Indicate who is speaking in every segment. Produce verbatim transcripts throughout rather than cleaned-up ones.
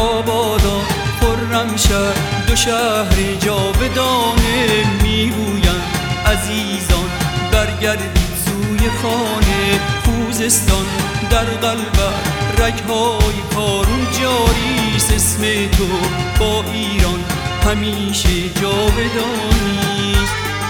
Speaker 1: آبادا خرمشهر دو شهر جاودانه، میگویند عزیزان برگردید سوی خانه. خوزستان در قلب رگهای کارون جاریست، اسم تو با ایران همیشه جاودانیست.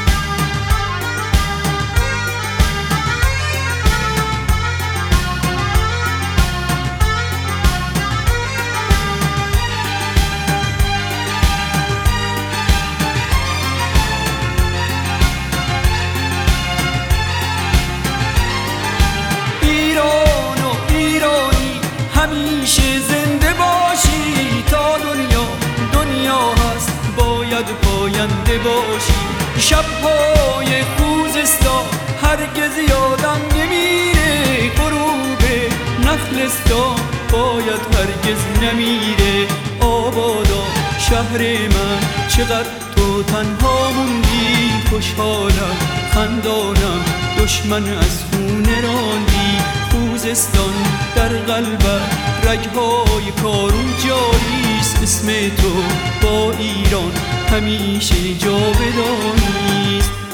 Speaker 1: همیشه زنده باشی تا دنیا دنیا هست، باید پاینده باشی. شب‌های خوزستان هرگز یادم نمیره، غروب نخلستان باید هرگز نمیره. آبادا شهر من چقدر تو تنها موندی، خوشحالم خندانم دشمن از خونه راندی. خوزستان در قلب رگهای کارون جاریست، اسم تو با ایران همیشه جاودانیست.